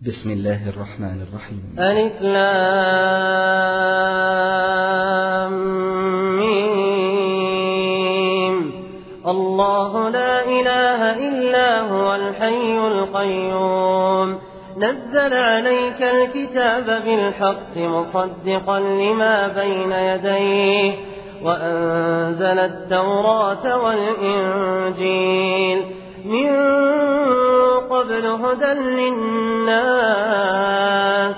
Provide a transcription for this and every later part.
بسم الله الرحمن الرحيم. ألف لام ميم. الله لا إله إلا هو الحي القيوم نزل عليك الكتاب بالحق مصدقا لما بين يديه وأنزل التوراة والإنجيل من قبل هدى للناس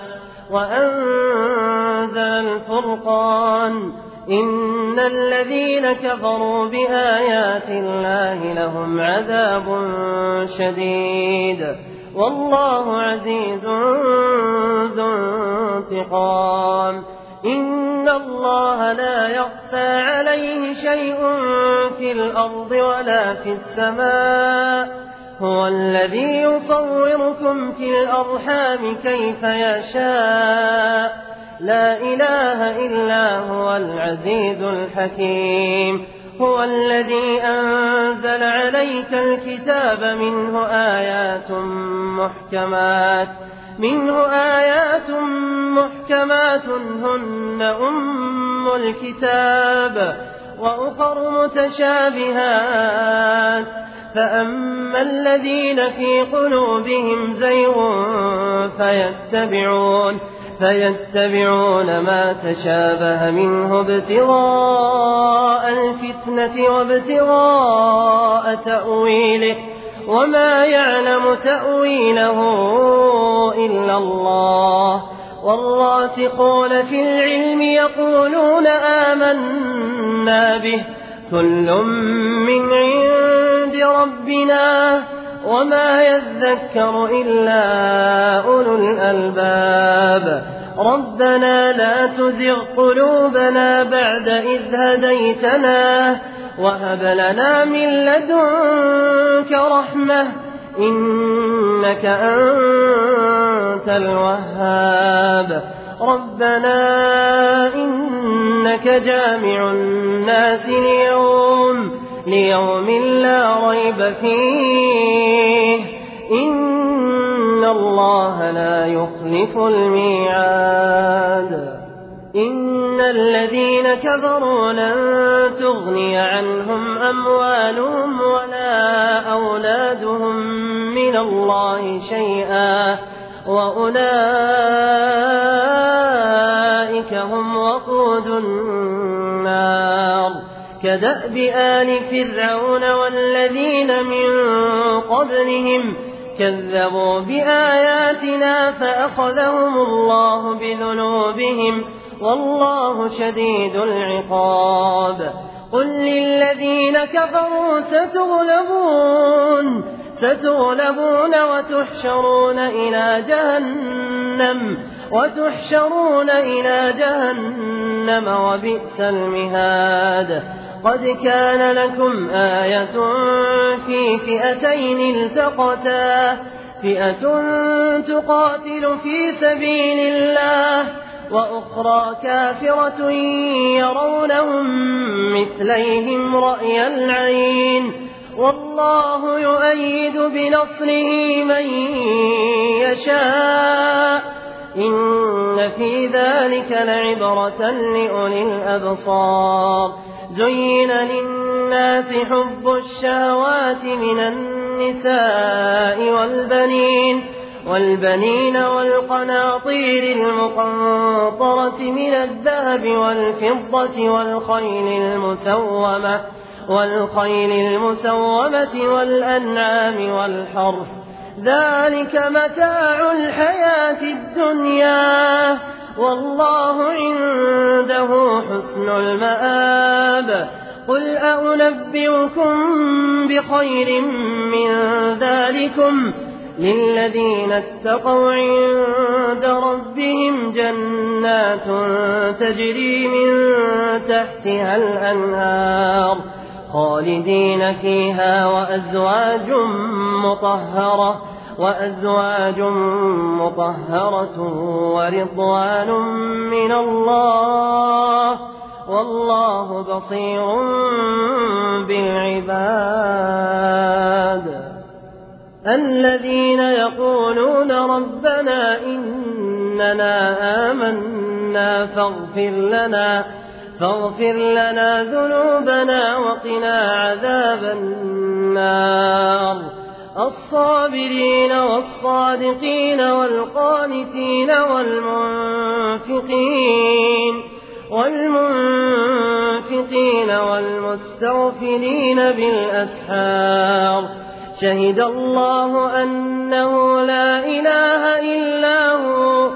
وأنزل الفرقان إن الذين كفروا بآيات الله لهم عذاب شديد والله عزيز ذو انتقام. إن الله لا يخفى عليه شيء في الأرض ولا في السماء هو الذي يصوركم في الأرحام كيف يشاء لا إله إلا هو العزيز الحكيم. هو الذي أنزل عليك الكتاب منه آيات محكمات هن أم الكتاب وأخر متشابهات فأما الذين في قلوبهم زيغ فيتبعون ما تشابه منه ابتغاء الفتنة وابتغاء تأويله وما يعلم تأويله إلا الله والراسخون في العلم يقولون آمنا به كل من عند ربنا وما يذكر إلا أولو الألباب. ربنا لا تزغ قلوبنا بعد إذ هديتنا وهب لنا من لدنك رحمة إنك أنت الوهاب. ربنا إنك جامع الناس ليوم لا ريب فيه إن الله لا يخلف الميعاد. إن الذين كفروا لن تغني عنهم أموالهم ولا أولادهم من الله شيئا وأولئك هم وقود النار كدأب آل فرعون والذين من قبلهم كذبوا بآياتنا فأخذهم الله بذنوبهم والله شديد العقاب. قل للذين كفروا ستغلبون وتحشرون إلى جهنم وبئس المهاد. قد كان لكم آية في فئتين التقتا فئة تقاتل في سبيل الله وأخرى كافرة يرونهم مثليهم رأي العين والله يؤيد بنصره من يشاء إن في ذلك لعبرة لأولي الأبصار. زين للناس حب الشهوات من النساء والبنين والقناطير المقنطرة من الذهب والفضة والخيل المسومة والأنعام والحرث ذلك متاع الحياة الدنيا والله عنده حسن المآب. قل أنبئكم بخير من ذلكم للذين اتقوا عند ربهم جنات تجري من تحتها الأنهار خالدين فيها وأزواج مطهرة ورضوان من الله والله بصير بالعباد. الذين يقولون ربنا إننا آمنا فاغفر لنا ذنوبنا وقنا عذاب النار الصابرين والصادقين والقانتين والمنفقين والمستغفرين بالأسحار شهد الله أنه لا إله إلا هو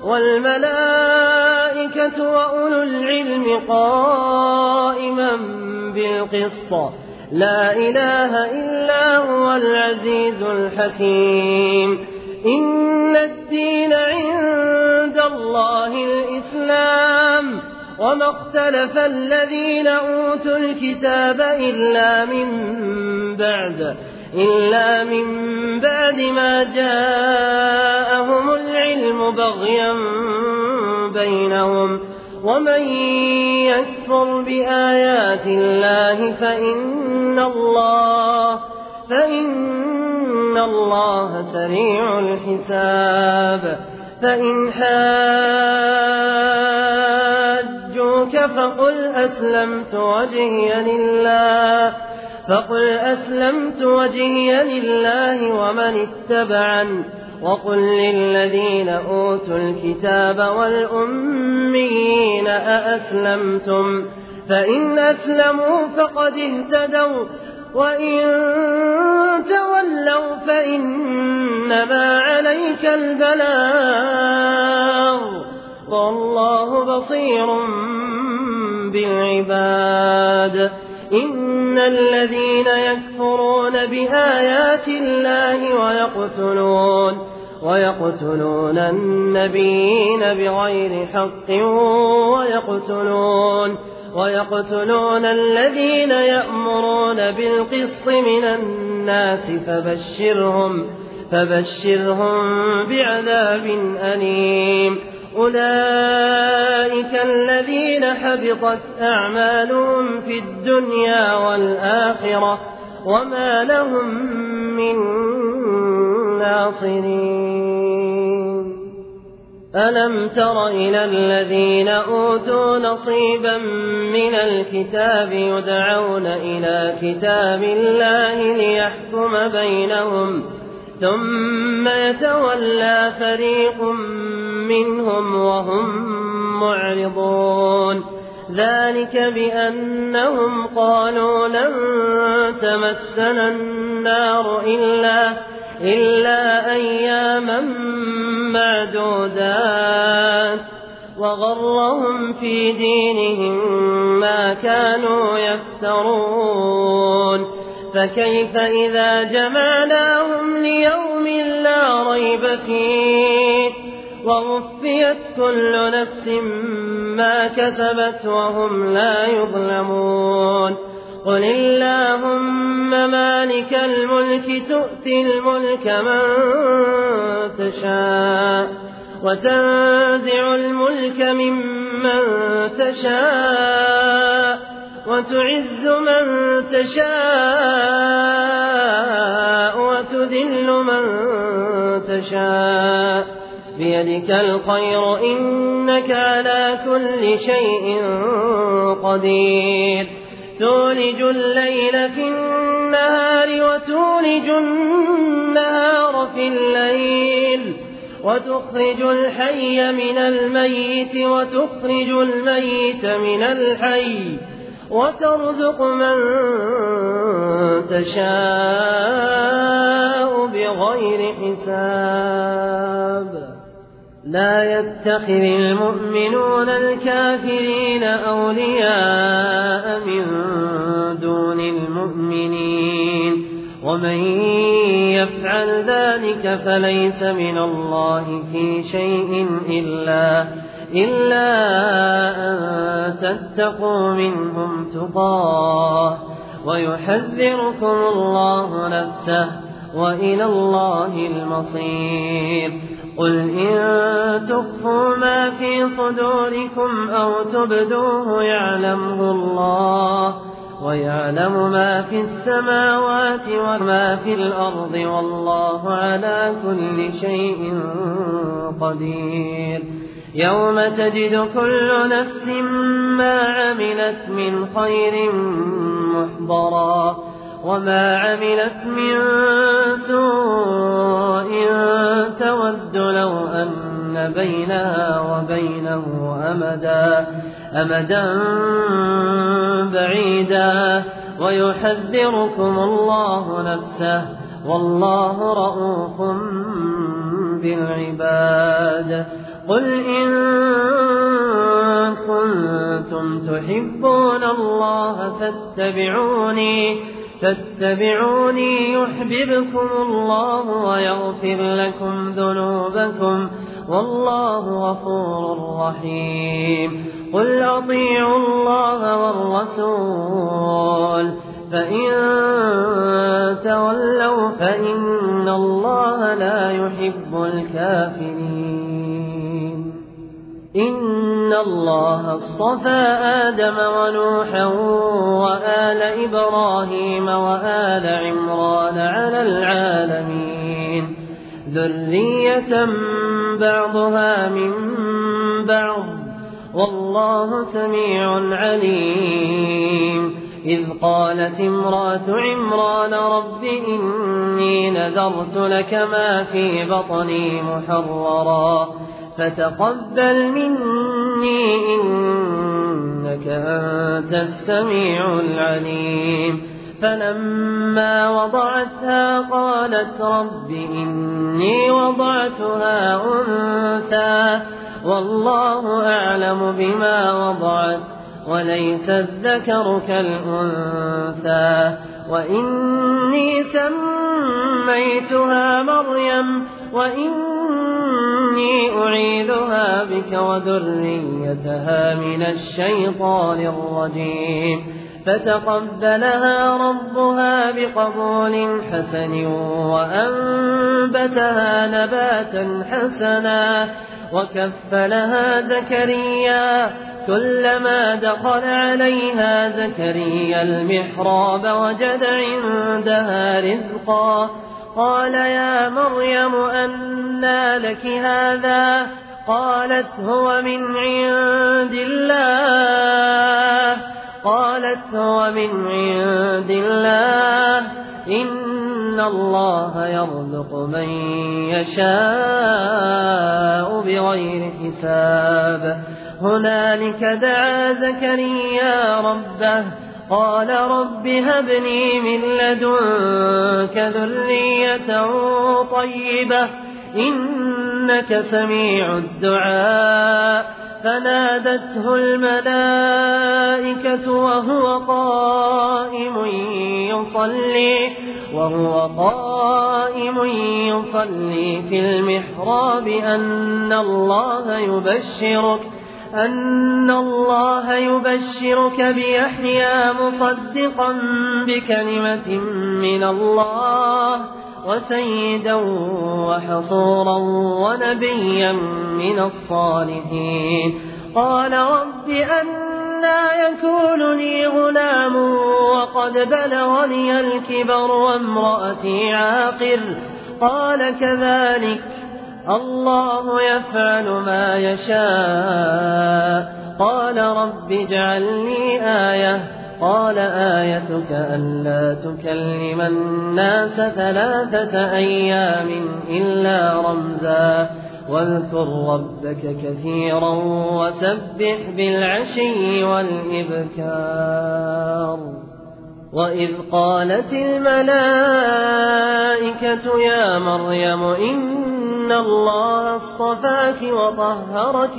والملائكة وأولو العلم قائما بالقسط لا إله إلا هو العزيز الحكيم إن الدين عند الله الإسلام وما اختلف الذين أوتوا الكتاب إلا من بعد ما جاءهم العلم بغيا بينهم ومن يكفر بآيات الله فإن الله سريع الحساب فإن حاجوك فقل أسلمت وجهي لله ومن اتبعني وقل للذين أوتوا الكتاب والأميين أأسلمتم فإن أسلموا فقد اهتدوا وإن تولوا فإنما عليك البلاغ والله بصير بالعباد إن الذين يكفرون بآيات الله ويقتلون النبيين بغير حق ويقتلون الذين يأمرون بالقسط من الناس فبشرهم بعذاب أليم أولئك الذين حبطت أعمالهم في الدنيا والآخرة وما لهم من ناصرين ألم تر إلى الذين أوتوا نصيبا من الكتاب يدعون إلى كتاب الله ليحكم بينهم ثم يتولى فريق منهم وهم معرضون ذلك بأنهم قالوا لن تمسنا النار إلا أياما معدودات وغرهم في دينهم ما كانوا يفترون فكيف إذا جمعناهم ليوم لا ريب فيه ووفيت كل نفس ما كسبت وهم لا يظلمون قل اللهم مالك الملك تؤتي الملك من تشاء وتنزع الملك ممن تشاء وتعز من تشاء وتذل من تشاء بيدك الخير إنك على كل شيء قدير تولج الليل في النهار وتولج النهار في الليل وتخرج الحي من الميت وتخرج الميت من الحي وترزق من تشاء بغير حساب لا يتخذ المؤمنون الكافرين أولياء من دون المؤمنين ومن يفعل ذلك فليس من الله في شيء إلا أن تتقوا منهم تقاه ويحذركم الله نفسه وإلى الله المصير قل إن تخفوا ما في صدوركم أو تبدوه يعلمه الله ويعلم ما في السماوات وما في الأرض والله على كل شيء قدير يوم تجد كل نفس ما عملت من خير محضرا وما عملت من سوء تود لو أن بينها وبينه أمدا بعيدا ويحذركم الله نفسه والله رءوف بالعباد قل إن كنتم تحبون الله فاتبعوني يحببكم الله ويغفر لكم ذنوبكم والله غفور رحيم قل أطيعوا الله والرسول فإن تولوا فإن الله لا يحب الكافرين إن الله اصطفى آدم ونوحا وآل إبراهيم وآل عمران على العالمين ذرية بعضها من بعض والله سميع عليم إذ قالت امرأة عمران رب إني نذرت لك ما في بطني محررا فتقبل مني إنك أنت السميع العليم فلما وضعتها قالت رب إني وضعتها أنثى والله أعلم بما وضعت وليس الذكر كالأنثى وإني سميتها مريم وإني أعيذها بك وذريتها من الشيطان الرجيم فتقبلها ربها بقبول حسن وأنبتها نباتا حسنا وكفلها زكريا كلما دخل عليها زكريا المحراب وجد عندها رزقا قال يا مريم أنى لك هذا قالت هو من عند الله إن الله يرزق من يشاء بغير حساب هنالك دعا زكريا ربه قال رب هب لي من لدنك ذرية طيبة إنك سميع الدعاء فنادته الملائكة وهو قائم يصلي في المحراب أن الله يبشرك بيحيى مصدقا بكلمة من الله وسيدا وحصورا ونبيا من الصالحين قال رب أنى يكون لي غلام وقد بلغني الكبر وامرأتي عاقر قال كذلك الله يفعل ما يشاء قال رب اجعل لي آية قال آيتك ألا تكلم الناس 3 أيام إلا رمزا واذكر ربك كثيرا وسبح بالعشي والإبكار وإذ قالت الملائكة يا مريم إن الله اصطفاك وطهرك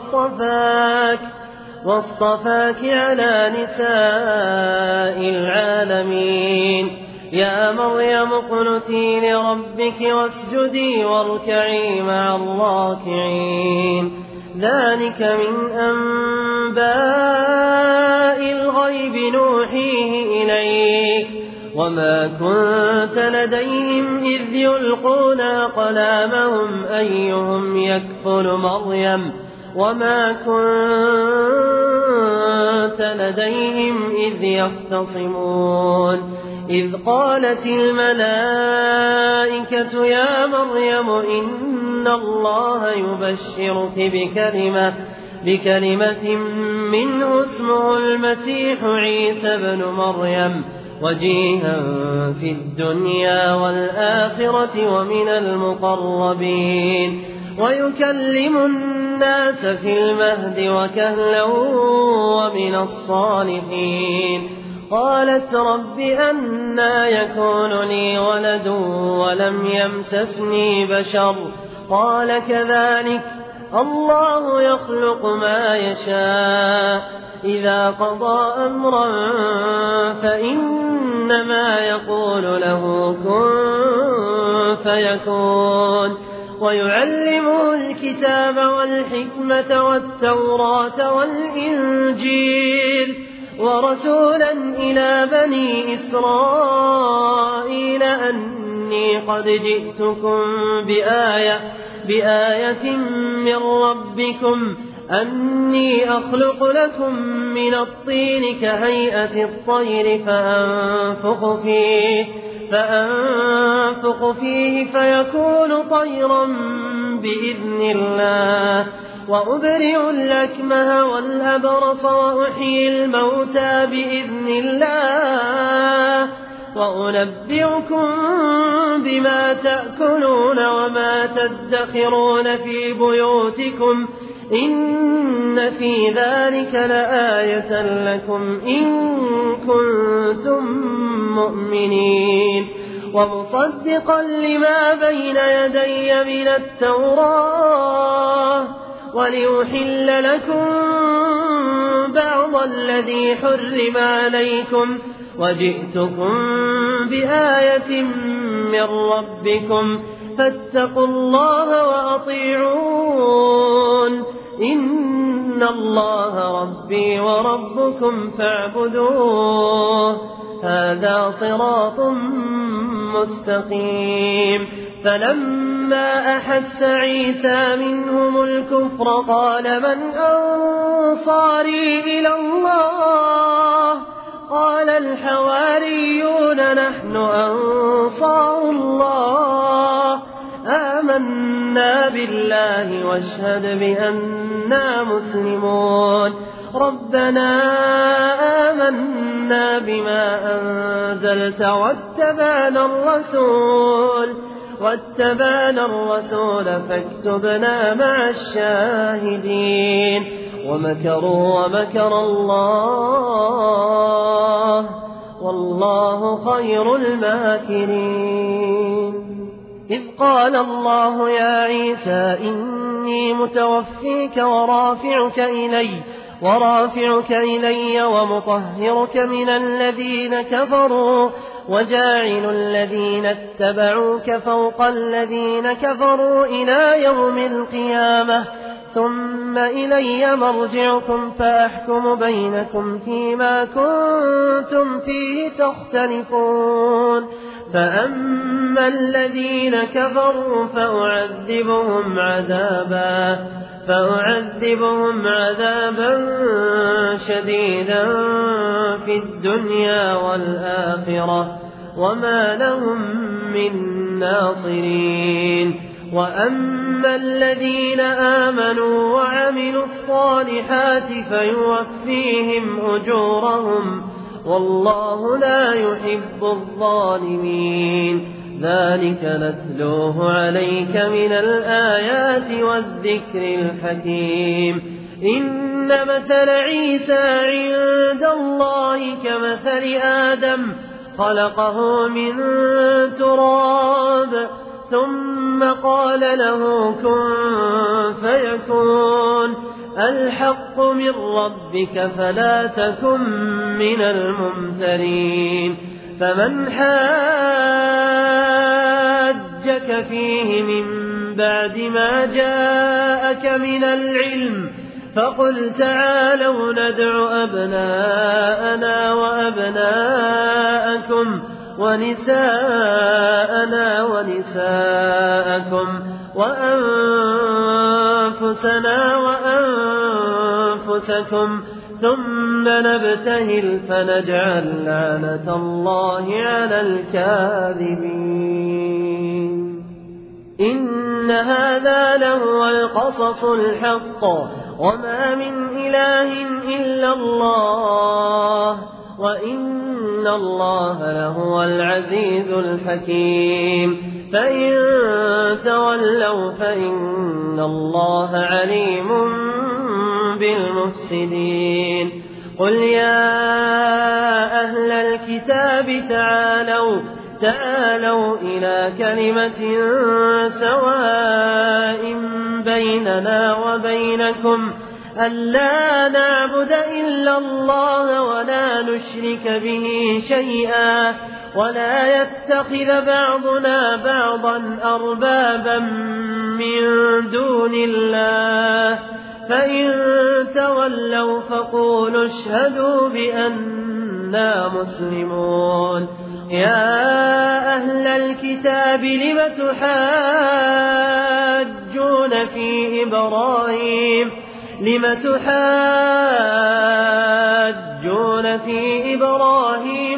واصطفاك على نساء العالمين يا مريم اقنتي لربك واسجدي واركعي مع الراكعين ذلك من أنباء الغيب نوحيه إليك وما كنت لديهم إذ يلقون أقلامهم أيهم يكفل مريم وما كنت كنت لديهم إذ يختصمون إذ قالت الملائكة يا مريم إن الله يبشرك بكلمة منه اسمه المسيح عيسى بن مريم وجيها في الدنيا والآخرة ومن المقربين ويكلم الناس في المهد وكهلا ومن الصالحين قالت رب أنى يكون لي ولد ولم يمسسني بشر قال كذلك الله يخلق ما يشاء إذا قضى أمرا فإنما يقول له كن فيكون ويعلمه الكتاب والحكمة والتوراة والإنجيل ورسولا إلى بني إسرائيل أني قد جئتكم بآية من ربكم أني أخلق لكم من الطين كهيئة الطير فأنفخ فيه فيكون طيرا بإذن الله وأبرئ الأكمه والأبرص وأحيي الموتى بإذن الله وأنبئكم بما تأكلون وما تدخرون في بيوتكم إن في ذلك لآية لكم إن كنتم مؤمنين ومصدقا لما بين يدي من التوراة ولأحل لكم بعض الذي حرم عليكم وجئتكم بآية من ربكم فاتقوا الله وأطيعون إن الله ربي وربكم فاعبدوه هذا صراط مستقيم فلما أحس عيسى منهم الكفر قال من أنصاري إلى الله قال الحواريون نحن أنصار الله آمنا بالله واشهد بأننا مسلمون ربنا آمنا بما أنزلت واتبعنا الرسول فاكتبنا مع الشاهدين ومكروا ومكر الله والله خير الماكرين إذ قال الله يا عيسى إني متوفيك ورافعك إلي ومطهرك من الذين كفروا وجاعل الذين اتبعوك فوق الذين كفروا إلى يوم القيامة ثم إلي مرجعكم فأحكم بينكم فيما كنتم فيه تختلفون فأما الذين كفروا فأعذبهم عذابا شديدا في الدنيا والآخرة وما لهم من ناصرين وأما الذين آمنوا وعملوا الصالحات فيوفيهم أجورهم والله لا يحب الظالمين ذلك نتلوه عليك من الآيات والذكر الحكيم إن مثل عيسى عند الله كمثل آدم خلقه من تراب ثم قال له كن فيكون الحق من ربك فلا تكن من الممترين فمن حاجك فيه من بعد ما جاءك من العلم فقل تعالوا ندع أبناءنا وأبناءكم ونساءنا ونساءكم وأنفسنا وأنفسكم ثم نبتهل فنجعل لعنة الله على الكاذبين. إن هذا لهو القصص الحق وما من إله إلا الله وإن الله لهو العزيز الحكيم. فإن تولوا فإن الله عليم بالمفسدين. قل يا أهل الكتاب تعالوا إلى كلمة سواء بيننا وبينكم ألا نعبد إلا الله ولا نشرك به شيئا ولا يتخذ بعضنا بعضا أربابا من دون الله. فإن تولوا فقولوا اشهدوا بأننا مسلمون. يا أهل الكتاب لم تحاجون في إبراهيم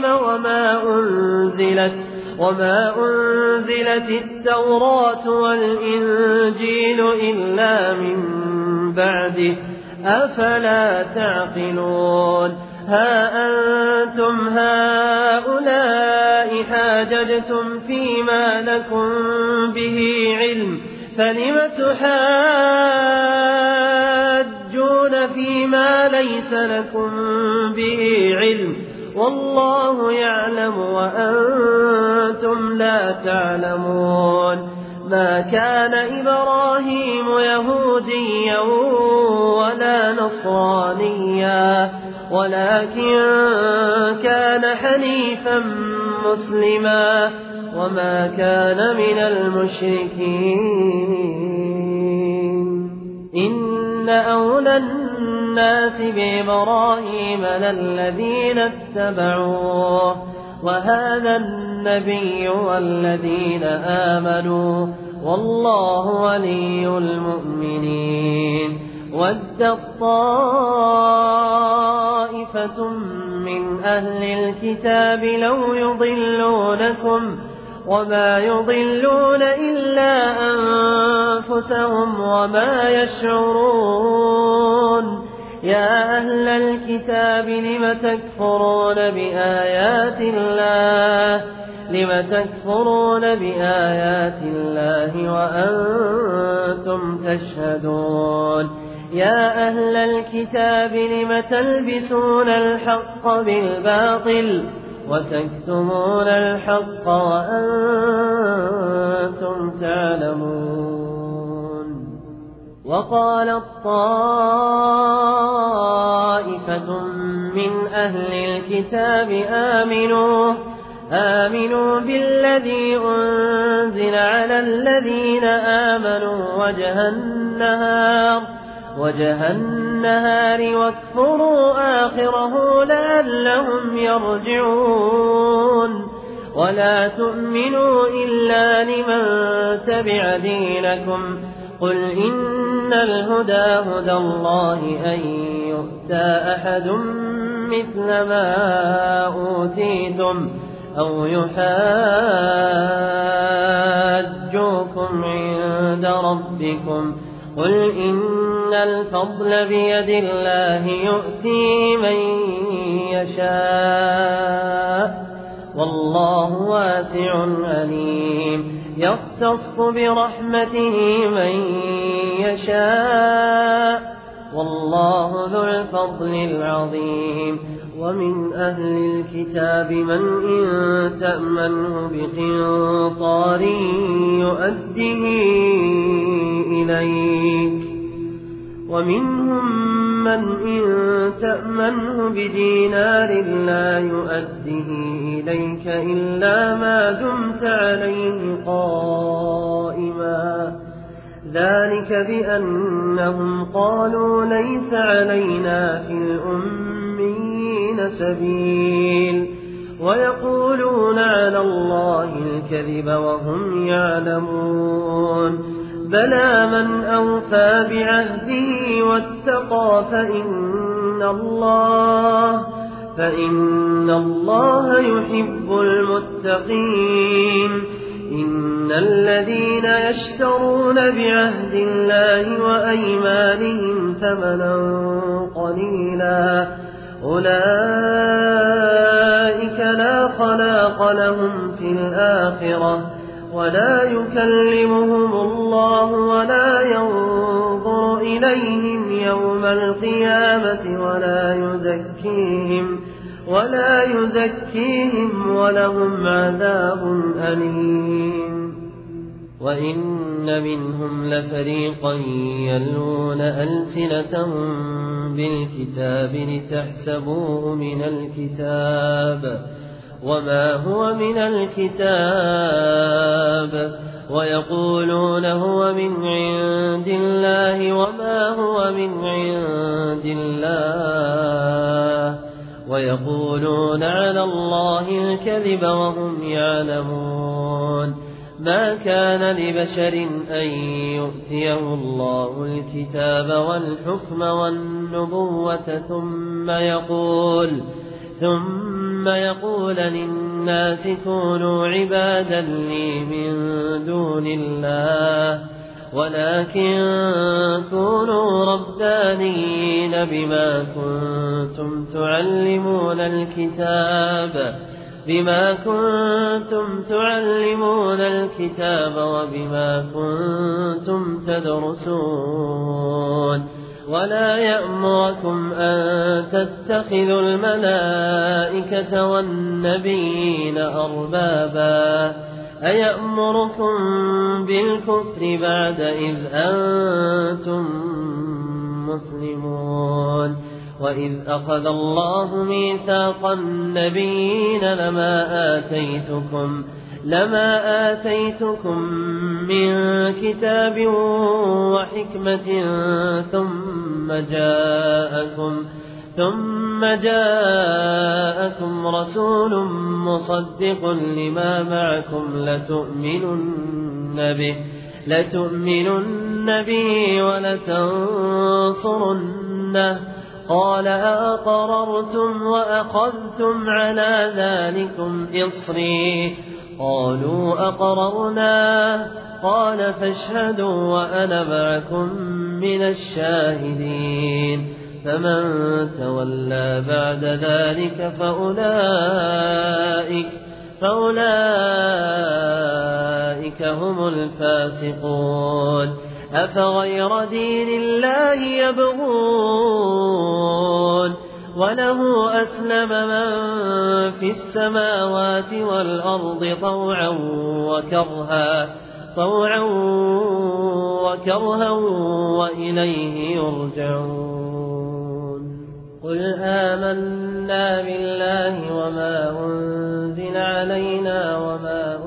وما أنزلت التوراة والإنجيل إلا من بعده أفلا تعقلون. ها أنتم هؤلاء حاججتم فيما لكم به علم فلم تحاجون فيما ليس لكم به علم والله يعلم وأنتم لا تعلمون. ما كان إبراهيم يهوديا ولا نصرانيا ولكن كان حنيفا مسلما وما كان من المشركين. إن أولى الناس بإبراهيم للذين اتبعوه وهذا النبي والذين آمنوا والله ولي المؤمنين. ودت طائفة من أهل الكتاب لو يضلونكم وما يضلون إلا أنفسهم وما يشعرون. يا أهل الكتاب لم تكفرون بآيات الله وأنتم تشهدون. يا أهل الكتاب لم تلبسون الحق بالباطل وتكتمون الحق وأنتم تعلمون. وقالت طائفة من أهل الكتاب آمنوا بالذي أنزل على الذين آمنوا وجه النهار واكفروا آخره لعلهم يرجعون. ولا تؤمنوا إلا لمن تبع دينكم قل إن الهدى هدى الله أن يؤتى أحد مثل ما أوتيتم أو يحاجوكم عند ربكم قل إن الفضل بيد الله يؤتيه من يشاء والله واسع عليم. يختص برحمته من يشاء والله ذو الفضل العظيم. ومن أهل الكتاب من إن تأمنه بقنطار يؤده إليك ومنهم من إن تأمنه بدينار لا يؤده إليك إلا ما دمت عليه قائما. ذلك بأنهم قالوا ليس علينا في الأميين سبيل ويقولون على الله الكذب وهم يعلمون. بلى من أوفى بعهده واتقى فإن الله يحب المتقين. إن الذين يشترون بعهد الله وأيمانهم ثمنا قليلا أولئك لا خلاق لهم في الآخرة ولا يكلمهم الله ولا ينظر إليهم يوم القيامة ولا يزكيهم ولهم عذاب أليم. وإن منهم لفريقا يلون ألسنتهم بالكتاب لتحسبوه من الكتاب وما هو من الكتاب ويقولون هو من عند الله وما هو من عند الله ويقولون على الله الكذب وهم يعلمون. ما كان لبشر أن يؤتيه الله الكتاب والحكم والنبوة ثم يقول للناس كونوا عبادا لي من دون الله ولكن كونوا ربانيين بما كنتم تعلمون الكتاب وبما كنتم تدرسون. ولا يأمركم أن تتخذوا الملائكة والنبيين أربابا أيأمركم بالكفر بعد إذ أنتم مسلمون. وإذ أخذ الله ميثاق النبيين لما آتيتكم من كتاب وحكمة ثم جاءكم رسول مصدق لما معكم لتؤمنن به ولتنصرنه قال أقررتم وأخذتم على ذلكم إصري قالوا أقررنا قال فاشهدوا وأنا معكم من الشاهدين. فمن تولى بعد ذلك فأولئك هم الفاسقون. أفغير دين الله يبغون وله أسلم من في السماوات والأرض طوعا وكرها وإليه يرجعون. قل آمنا بالله وما أنزل علينا وما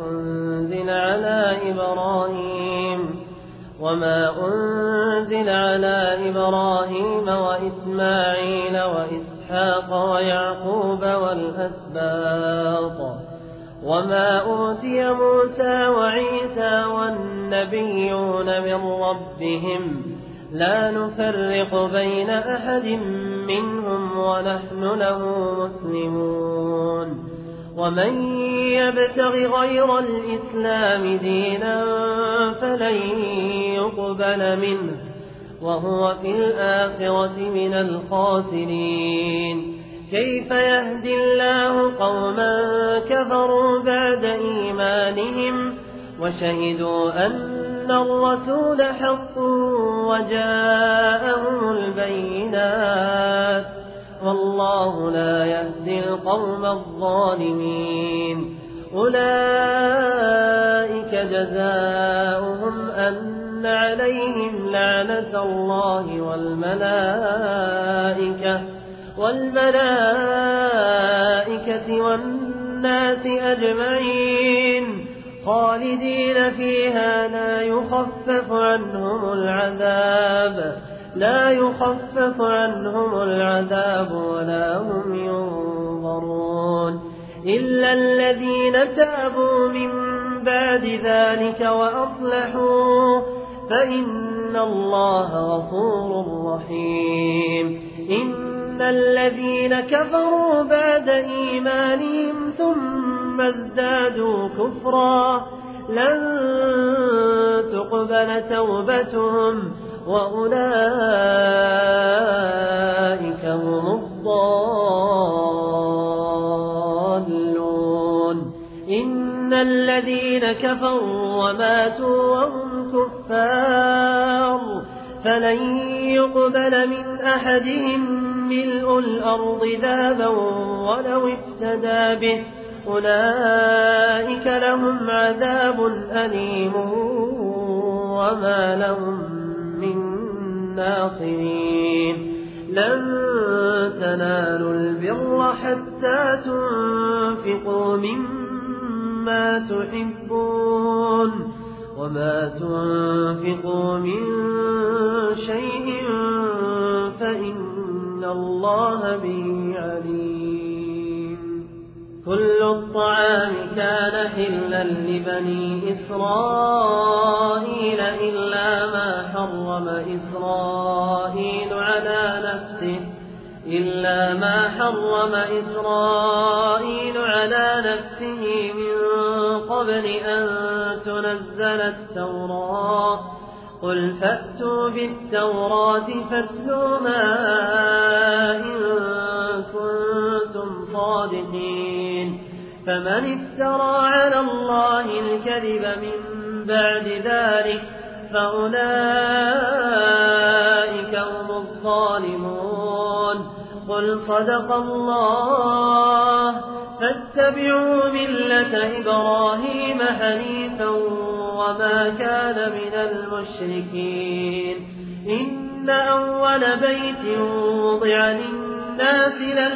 أنزل على إبراهيم وإسماعيل وإسحاق ويعقوب والأسباط وما أوتي موسى وعيسى والنبيون من ربهم لا نفرق بين أحد منهم ونحن له مسلمون. ومن يبتغ غير الإسلام دينا فلن يقبل منه وهو في الآخرة من الخاسرين. كيف يهدي الله قوما كفروا بعد إيمانهم وشهدوا أن الرسول حق وجاءهم البينات والله لا يهدي القوم الظالمين. أولئك جزاؤهم أن عليهم لعنة الله والملائكة والناس أجمعين خالدين فيها لا يخفف عنهم العذاب ولا هم ينظرون إلا الذين تابوا من بعد ذلك وأصلحوا فإن الله غفور رحيم إن الذين كفروا بعد إيمانهم ثم ازدادوا كفرا لن تقبل توبتهم وأولئك هم الضالون إن الذين كفروا وماتوا وهم كفار فلن يقبل من أحدهم ملء الأرض ذهبا ولو افتدى به أولئك لهم عذاب أليم وما لهم من ناصرين لن تنالوا البر حتى تنفقوا مما تحبون وما تنفقوا من شيء فإن الله به عليم كل الطعام كان حلا لبني إسرائيل إلا ما حرم إسرائيل على نفسه من قبل أن تنزل التوراة قل فأتوا بالتوراة فاتلوها إن كنتم صادقين فمن افترى على الله الكذب من بعد ذلك فأولئك هم الظالمون قل صدق الله فاتبعوا ملة إبراهيم حنيفا وما كان من المشركين إن أول بيت وضع للناس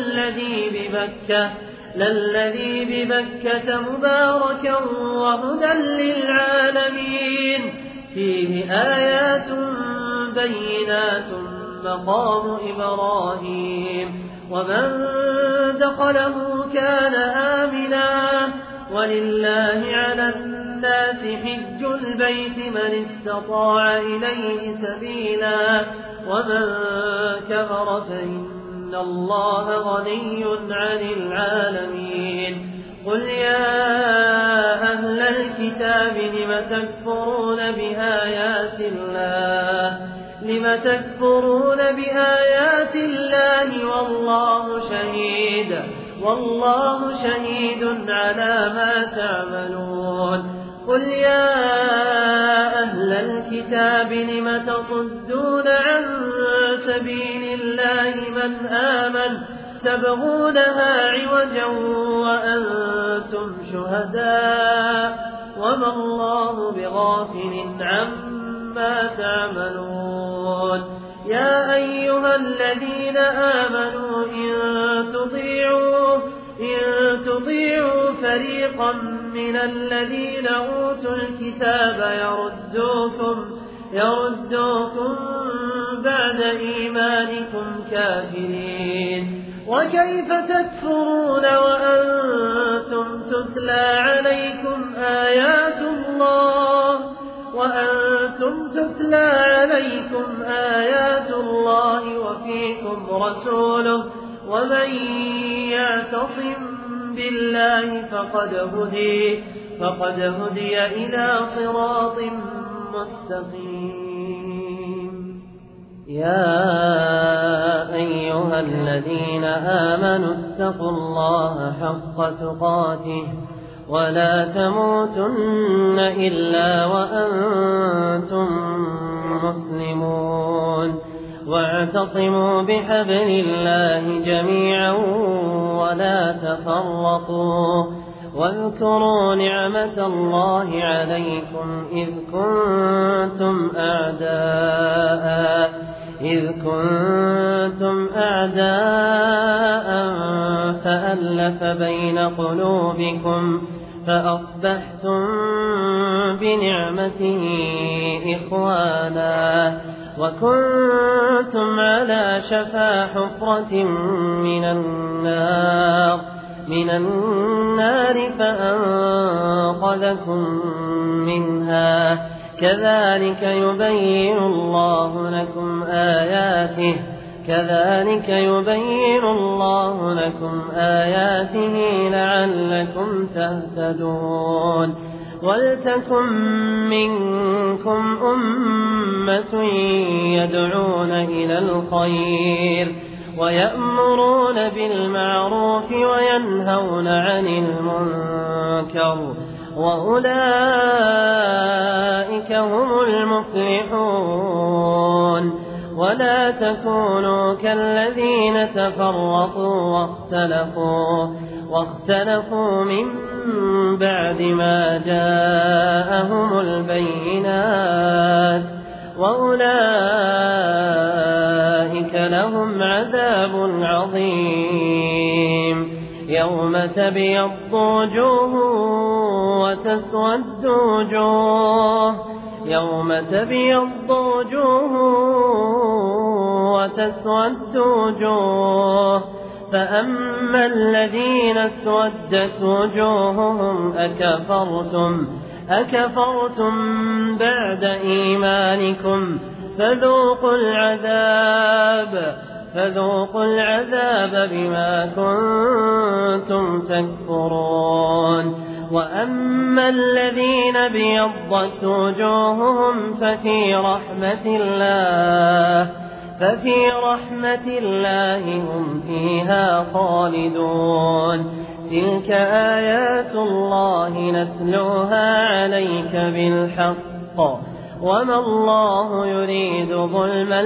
للذي ببكة مباركا وهدى للعالمين فيه آيات بينات مقام إبراهيم ومن دخله كان آمنا ولله على الناس حج البيت من استطاع إليه سبيلا ومن كفر فإن الله غني عن العالمين قل يا أهل الكتاب لم تكفرون بآيات الله والله شهيد على ما تعملون قل يا أهل الكتاب لم تصدون عن سبيل الله من آمن تبغونها عوجا وأنتم شهداء وما الله بغافل عما تعملون يا أيها الذين آمنوا إن تطيعوا فريقا من الذين أوتوا الكتاب يردوكم بعد إيمانكم كافرين وكيف تكفرون وأنتم تتلى عليكم آيات الله وفيكم رسوله ومن يعتصم بالله فقد هدي إلى صراط مستقيم يا أيها الذين آمنوا اتقوا الله حق تقاته ولا تموتن إلا وأنتم مسلمون واعتصموا بحبل الله جميعا ولا تفرقوا واذكروا نعمة الله عليكم إذ كنتم أعداء فألف بين قلوبكم فأصبحتم بنعمته إخوانا وكنتم على شفا حفرة من النار فأنقذكم منها كذلك يبين الله لكم آياته لعلكم تهتدون ولتكن منكم أمة يدعون إلى الخير ويأمرون بالمعروف وينهون عن المنكر وأولئك هم المفلحون ولا تكونوا كالذين تفرقوا واختلفوا من بعد ما جاءهم البينات وأولئك لهم عذاب عظيم يوم تبيض وجوه وتسود وجوه فأما الذين اسودت وجوههم أكفرتم بعد إيمانكم فذوقوا العذاب بما كنتم تكفرون وأما الذين ابيضت وجوههم ففي رحمة الله هم فيها خالدون تلك آيات الله نتلوها عليك بالحق وما الله يريد ظلما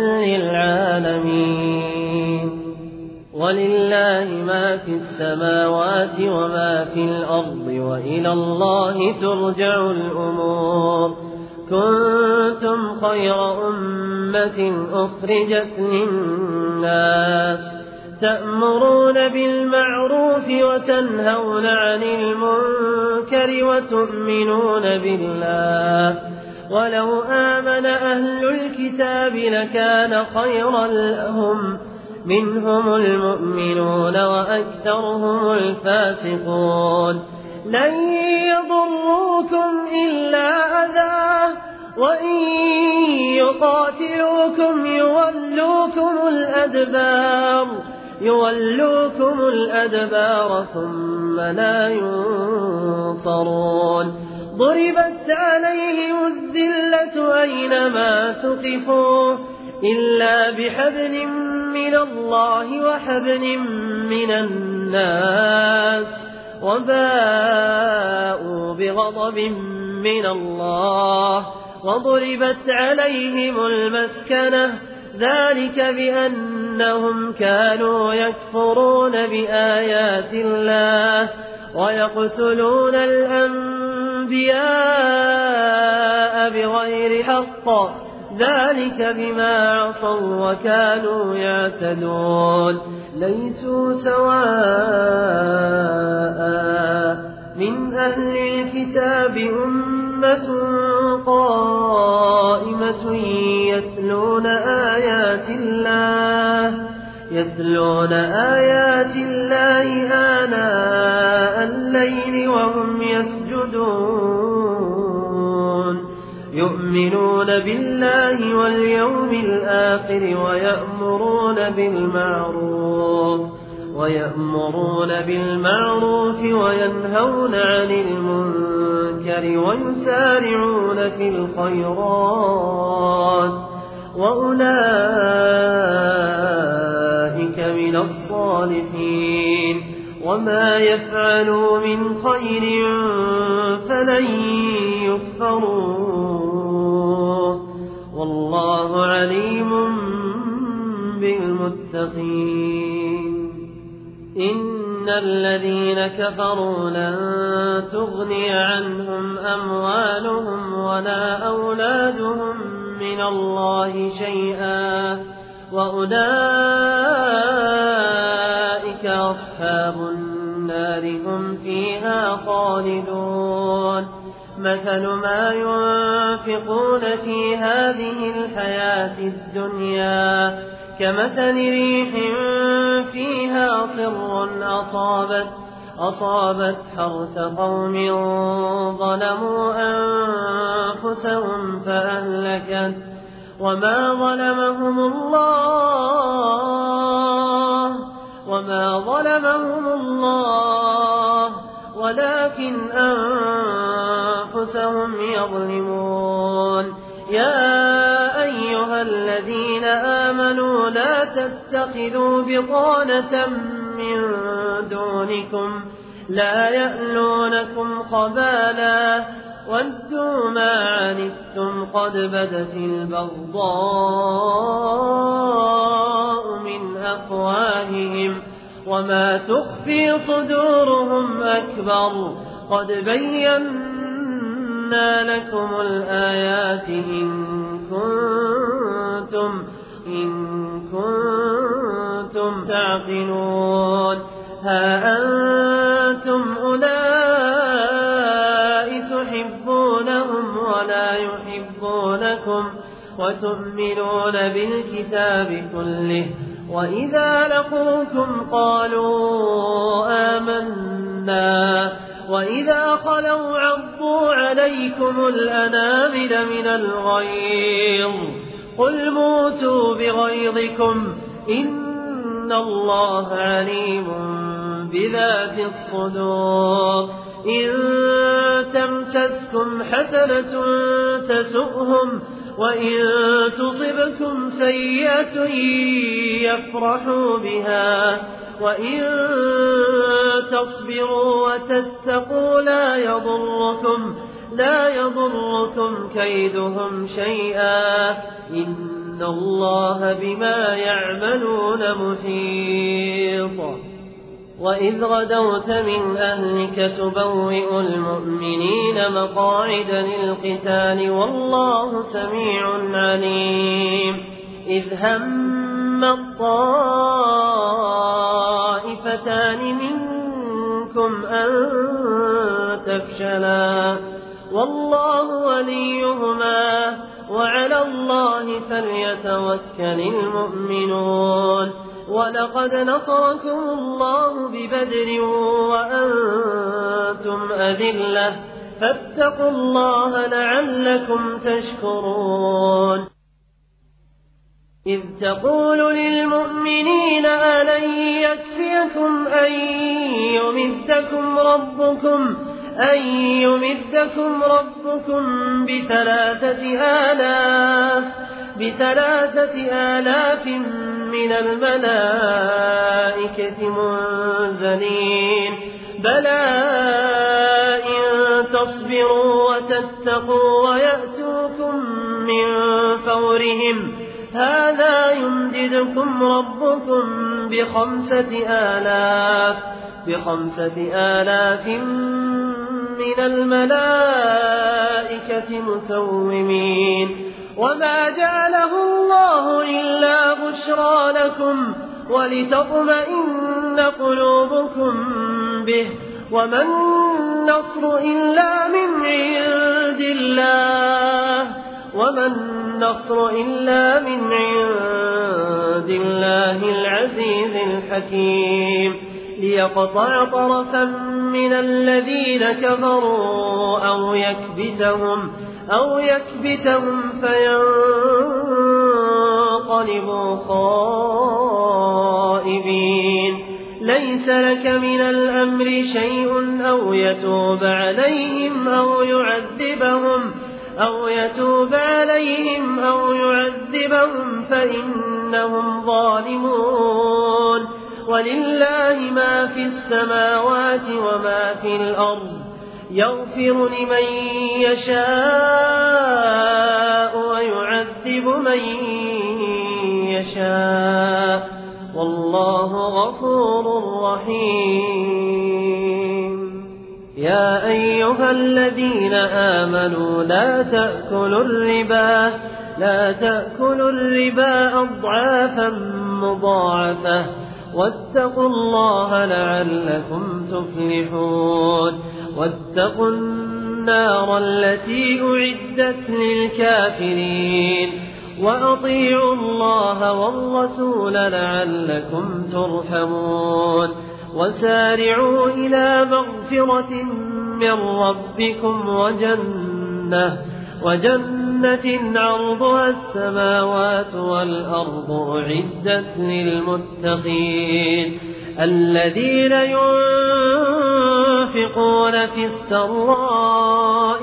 للعالمين ولله ما في السماوات وما في الأرض وإلى الله ترجع الأمور كنتم خير أمة أخرجت للناس تأمرون بالمعروف وتنهون عن المنكر وتؤمنون بالله ولو آمن أهل الكتاب لكان خيرا لهم منهم المؤمنون وأكثرهم الفاسقون لن يضروكم إلا أذى وإن يقاتلوكم يولوكم الأدبار ثم لا ينصرون ضربت عليهم الذلة أينما ثقفوا إلا بحبل من الله وحبل من الناس وباءوا بغضب من الله وضربت عليهم المسكنة ذلك بأنهم كانوا يكفرون بآيات الله ويقتلون الأنبياء بغير حق ذلك بما عصوا وكانوا يعتدون ليسوا سواء من أهل الكتاب أمة قائمة يتلون آيات الله آناء الليل وهم يسجدون يؤمنون بالله واليوم الآخر ويأمرون بالمعروف وينهون عن المنكر ويسارعون في الخيرات وأولئك من الصالحين وما يفعلوا من خير فلن يكفروه والله عليم بالمتقين إن الذين كفروا لن تغني عنهم أموالهم ولا أولادهم من الله شيئا وأولئك أصحاب النار هم فيها خالدون مثل ما ينفقون في هذه الحياة الدنيا كمثل ريح فيها صر أصابت حرث قوم ظلموا أنفسهم فأهلكت وما ظلمهم الله ولكن أنفسهم يظلمون. يا أيها الذين آمنوا لا تتخذوا بطانة من دونكم لا يألونكم خبالا ودوا ما عنتم قد بدت البغضاء من أفواههم وما تخفي صدورهم أكبر قد بينا لكم الآيات إن كنتم تعقلون. ها أنتم أولئك تحبونهم ولا يحبونكم وتؤمنون بالكتاب كله وإذا لقوكم قالوا آمنا وإذا خلوا عضوا عليكم الأنامل من الغيظ قل موتوا بغيظكم إن الله عليم بذات الصدور. إن تمسسكم حسنة تسؤهم وإن تصبكم سيئة يفرحوا بها وإن تصبروا وتتقوا لا يضركم كيدهم شيئا إن الله بما يعملون محيط. وإذ غدوت من أهلك تبوئ المؤمنين مقاعد للقتال والله سميع عليم. إذ هم الطائفتان منكم أن تفشلا والله وليهما وعلى الله فليتوكل المؤمنون. ولقد نصركم الله ببدر وأنتم أذلة فاتقوا الله لعلكم تشكرون. إذ تقول للمؤمنين ألن يكفيكم أن يمدكم ربكم ب3,000 من الملائكة منزلين بلى إن تصبروا وتتقوا ويأتوكم من فورهم هذا يمددكم ربكم ب5,000 من الملائكة مسومين. وما جعله الله إلا بشرى لكم ولتطمئن قلوبكم به وما النصر إلا من عند الله العزيز الحكيم. ليقطع طرفا من الذين كفروا أو يكبتهم فينقلبوا خائبين. ليس لك من الأمر شيء أو يتوب عليهم أو يعذبهم فإنهم ظالمون. ولله ما في السماوات وما في الأرض يغفر لمن يشاء ويعذب من يشاء والله غفور رحيم. يا أيها الذين آمنوا لا تأكلوا الربا أضعافا مضاعفة واتقوا الله لعلكم تفلحون. واتقوا النار التي أعدت للكافرين وأطيعوا الله والرسول لعلكم ترحمون. وسارعوا إلى مغفرة من ربكم وجنة عرضها السماوات والأرض أعدت للمتقين الذين ينفقون في السراء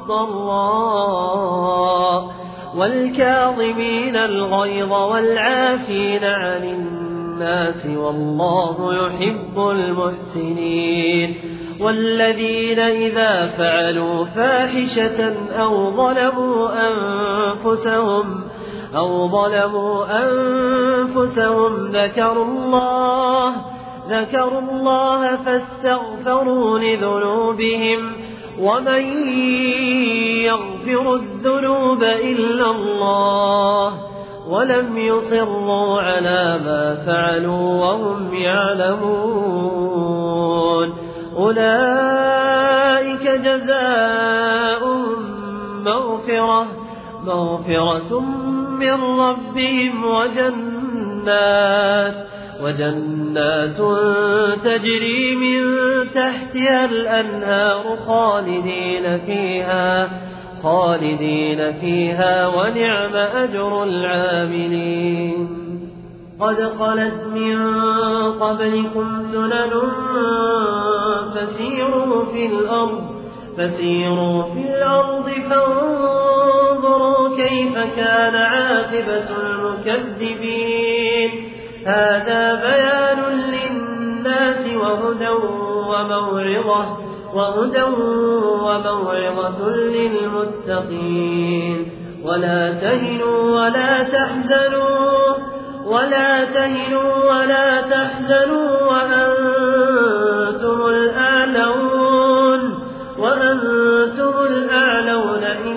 والضراء والكاظمين الغيظ والعافين عن الناس والله يحب المحسنين والذين إذا فعلوا فاحشة أو ظلموا أنفسهم ذكروا الله فاستغفروا لذنوبهم ومن يغفر الذنوب إلا الله ولم يصروا على ما فعلوا وهم يعلمون أولئك جزاؤهم مغفرة من ربهم وجنات تجري من تحتها الأنهار خالدين فيها ونعم أجر العاملين قد خلت من قبلكم سنن فسيروا في الأرض فانظروا كيف كان عاقبة المكذبين هذا بيان للناس وهدى وموعظة للمتقين ولا تهنوا ولا تحزنوا وأنتم الأعلون إن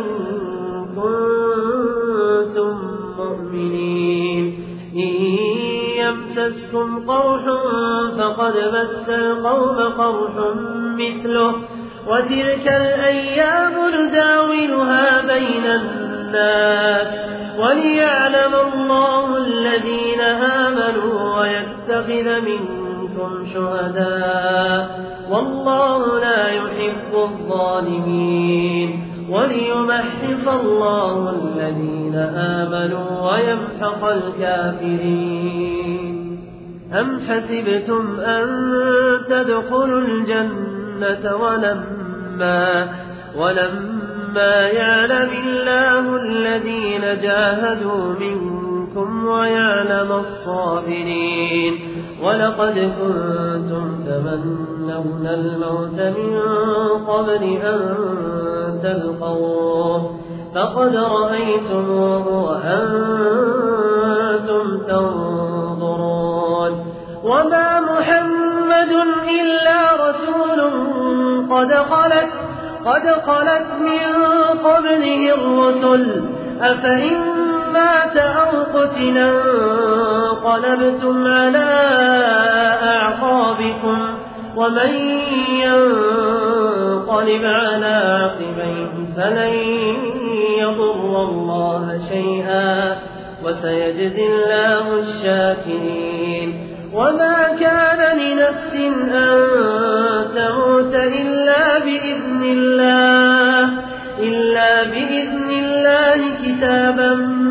كنتم مؤمنين إن يمسسكم قرح فقد مس القوم قرح مثله وتلك الأيام نداولها بين الناس وليعلم الله الذين آمنوا ويتخذ منكم شهداء والله لا يحب الظالمين وليمحص الله الذين آمنوا ويمحق الكافرين أم حسبتم أن تدخلوا الجنة ولما يعلم الله الذين جاهدوا منكم ويعلم الصابرين ولقد كنتم تمنون الموت من قبل أن تلقوه فقد رأيتموه وأنتم تنظرون وما محمد إلا رسول قد خلت من قبله الرسل أفإن مات أو قتل انقلبتم على أعقابكم ومن ينقلب على عقبيه فلن يضر الله شيئا وسيجزي الله الشاكرين وما كان لنفس أن تموت إلا بإذن الله كتابا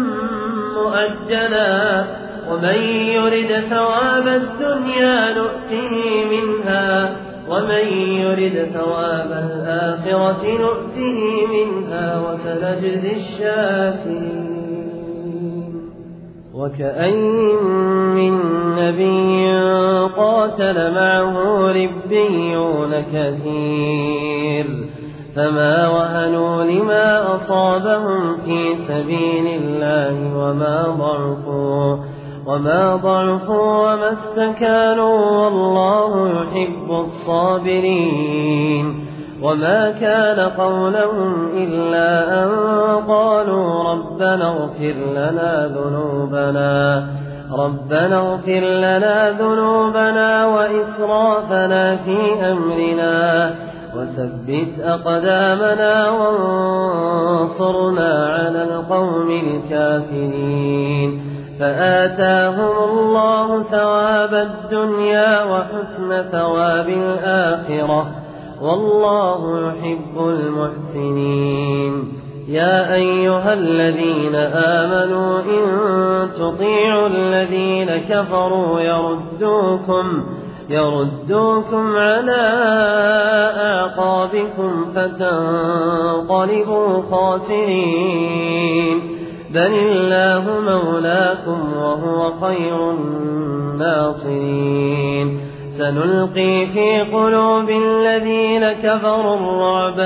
مؤجلا ومن يرد ثواب الدنيا نؤته منها ومن يرد ثواب الآخرة نؤته منها وسنجزي الشاكرين وكأين من نبي قاتل معه ربيون كثير فما وهنوا لما أصابهم في سبيل الله وما ضعفوا وما استكانوا والله يحب الصابرين وما كان قولهم إلا أن قالوا ربنا اغفر لنا ذنوبنا وإسرافنا في أمرنا وثبت أقدامنا وانصرنا على القوم الكافرين فآتاهم الله ثواب الدنيا وحسن ثواب الآخرة، والله يحب المحسنين. يا أيها الذين آمنوا إن تطيعوا الذين كفروا يردوكم على أعقابكم فتنقلبوا خاسرين، بل الله مولاكم وهو خير الناصرين. سنلقي في قلوب الذين كفروا الرعب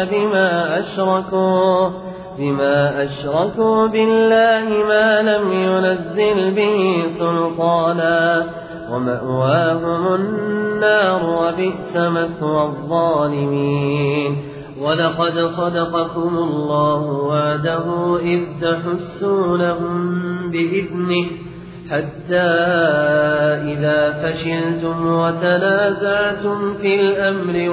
بما أشركوا بالله ما لم ينزل به سلطانا، ومأواهم النار وبئس مثوى الظالمين. ولقد صدقكم الله وعده إذ تحسونهم بإذنه، حتى إذا فشلتم وتنازعتم في الأمر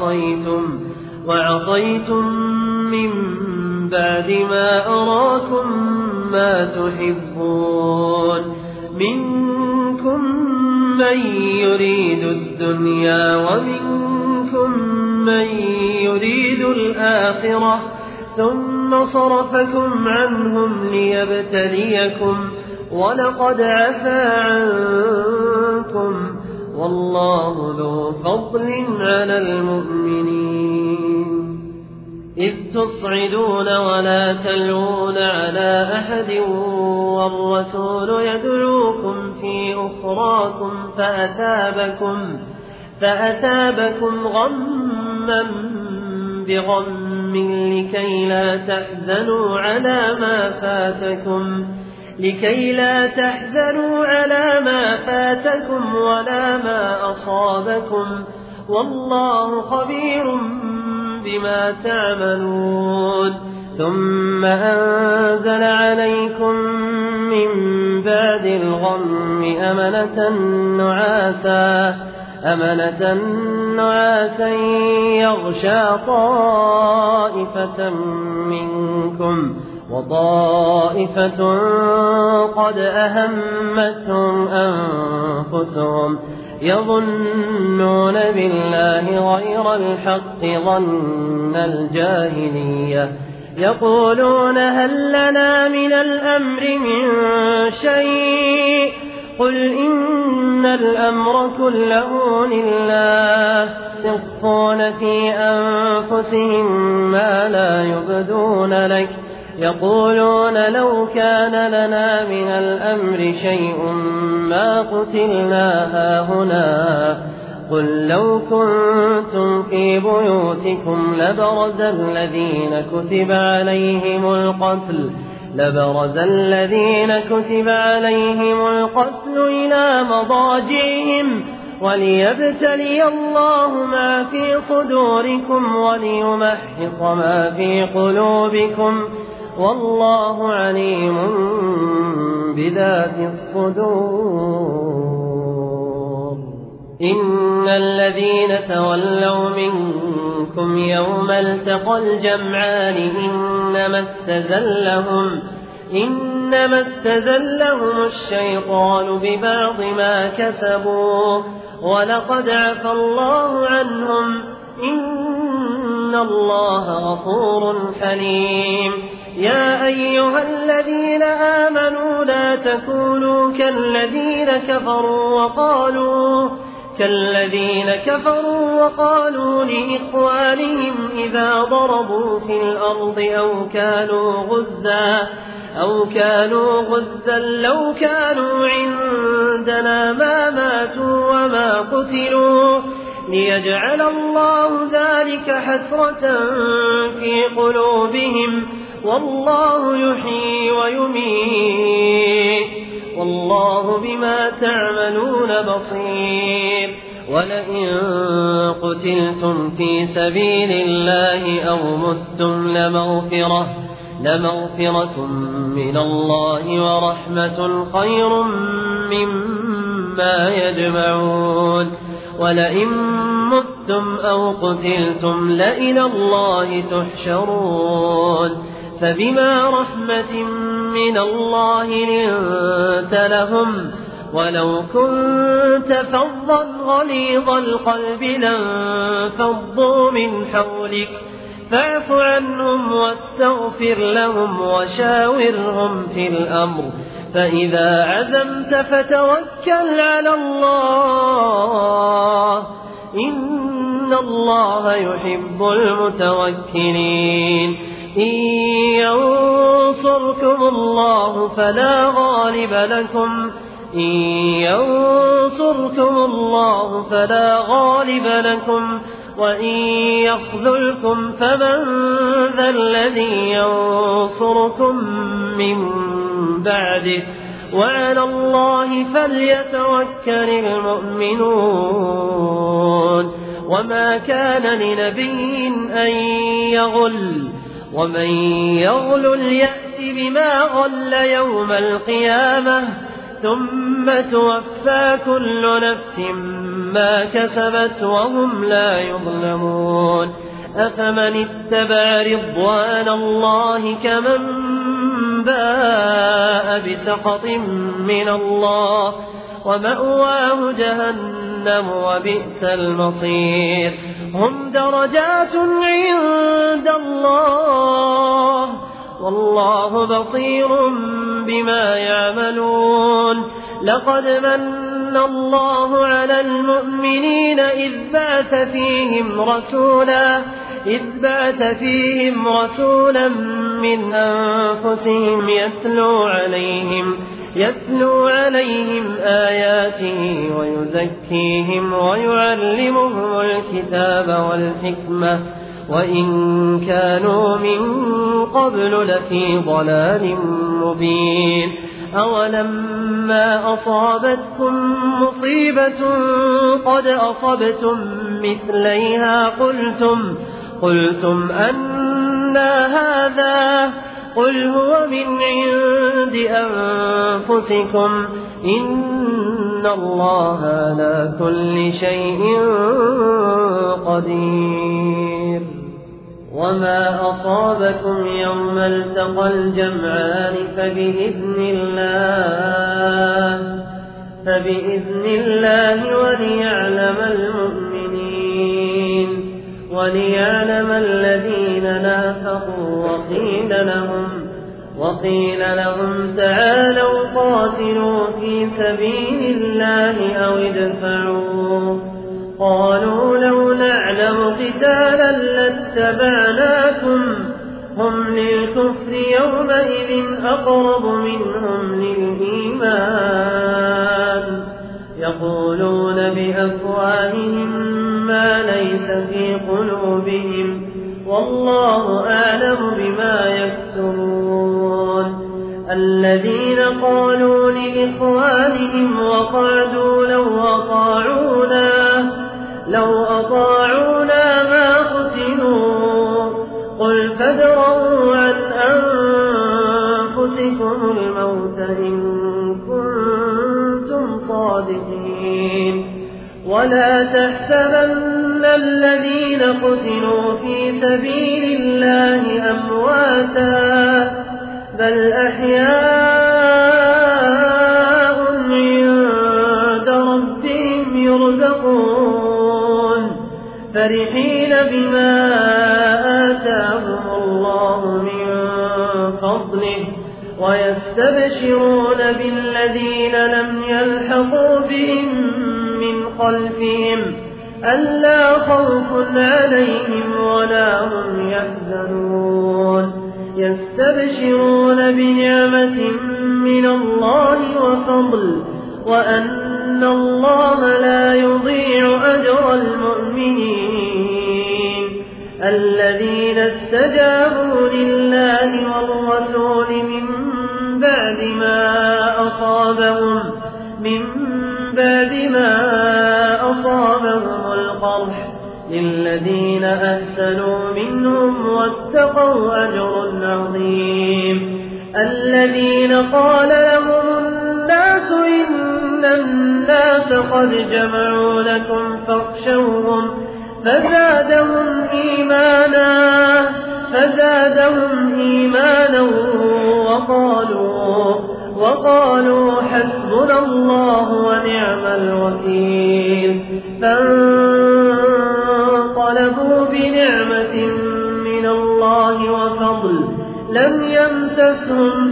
وعصيتم من بعد ما أراكم ما تحبون، منكم من يريد الدنيا ومنكم من يريد الآخرة، ثم صرفكم عنهم ليبتليكم، ولقد عفا عنكم، والله ذو فضل على المؤمنين. إذ تصعدون ولا تلوون على أحد والرسول يدعوكم في أخراكم فأثابكم غما بغم لكي لا تحزنوا على ما فاتكم ولا ما أصابكم، والله خبير بما تعملون. ثم أنزل عليكم من بعد الغم أمنة نعاسا يغشى طائفة منكم، وطائفة قد أهمتهم أنفسهم يظنون بالله غير الحق ظن الجاهلية، يقولون هل لنا من الأمر من شيء، قل إن الأمر كله لله، يخفون في أنفسهم ما لا يبدون لك، يقولون لو كان لنا من الأمر شيء ما قتلنا هاهنا، قل لو كنتم في بيوتكم لبرز الذين كتب عليهم القتل إلى مضاجعهم، وليبتلي الله ما في صدوركم وليمحص ما في قلوبكم، والله عليم بذات الصدور. إن الذين تولوا منكم يوم التقى الجمعان إنما استزلهم الشيطان ببعض ما كسبوا، ولقد عفا الله عنهم، إن الله غفور حليم. يا أيها الذين آمنوا لا تكونوا كالذين كفروا وقالوا لإخوانهم إذا ضربوا في الأرض أو كانوا غزا لو كانوا عندنا ما ماتوا وما قتلوا، ليجعل الله ذلك حسرة في قلوبهم، والله يحيي ويميت، والله بما تعملون بصير. ولئن قتلتم في سبيل الله أو متم لمغفرة من الله ورحمة خير مما يجمعون. ولئن متم أو قتلتم لإلى الله تحشرون. فبما رحمة من الله لنت لهم، ولو كنت فظا غليظ القلب لانفضوا من حولك، فاعف عنهم واستغفر لهم وشاورهم في الأمر، فإذا عزمت فتوكل على الله، إن الله يحب المتوكلين. إن ينصركم الله فلا غالب لكم وإن يخذلكم فمن ذا الذي ينصركم من بعده، وعلى الله فليتوكل المؤمنون. وما كان لنبي أن يغل، ومن يغل يأت بما غل يوم القيامة، ثم توفى كل نفس ما كسبت وهم لا يظلمون. أفمن اتبع رضوان الله كمن باء بسخط من الله، ومأواه جهنم وبئس المصير. هم درجات عند الله، والله بصير بما يعملون. لقد من الله على المؤمنين إذ بعث فيهم رسولا من أنفسهم يتلو عليهم آياته ويزكيهم ويعلمهم الكتاب والحكمة، وإن كانوا من قبل لفي ضلال مبين. أولما أصابتكم مصيبة قد أصبتم مثليها قلتم أنى هذا، قل هو من عند أنفسكم، إن الله على كل شيء قدير. وما أصابكم يوم التقى الجمعان فبإذن الله وليعلم الذين نافقوا، وقيل لهم تعالوا قاتلوا في سبيل الله أو ادفعوا، قالوا لو نعلم قتالا لاتبعناكم، هم للكفر يومئذ أقرب منهم للإيمان، يقولون بأفواههم ما ليس في قلوبهم، والله أعلم بما يكتمون. الذين قالوا لإخوانهم وقعدوا لو أطاعونا ما قتلوا، قل فادرءوا عن أنفسكم الموت إن كنتم صادقين. ولا تحسبن الذين قتلوا في سبيل الله أمواتا، بل أحياء عند ربهم يرزقون، فرحين بما آتاهم الله من فضله، ويستبشرون بالذين لم يلحقوا بهم من خلفهم ألا خوف عليهم ولا هم يحزنون، يستبشرون بنعمة من الله وفضل، وأن الله لا يضيع أجر المؤمنين الذين استجابوا لله والرسول من بعد ما أصابهم القرح، للذين أحسنوا منهم واتقوا أجر عظيم. الذين قال لهم الناس إن الناس قد جمعوا لكم فاخشوهم فزادهم إيمانا فزادهم إيمانا وقالوا حسبنا الله ونعم الوكيل. فانقلبوا بنعمة من الله وفضل لم يمسسهم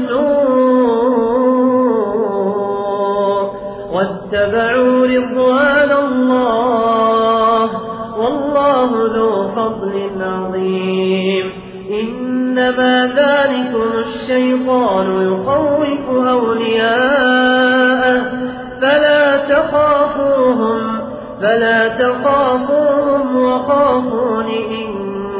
سوء واتبعوا رضوان الله والله ذو فضل عظيم. إنما ذلكم الشيطان يخوف أولياءه فلا تخافوهم وخافون إن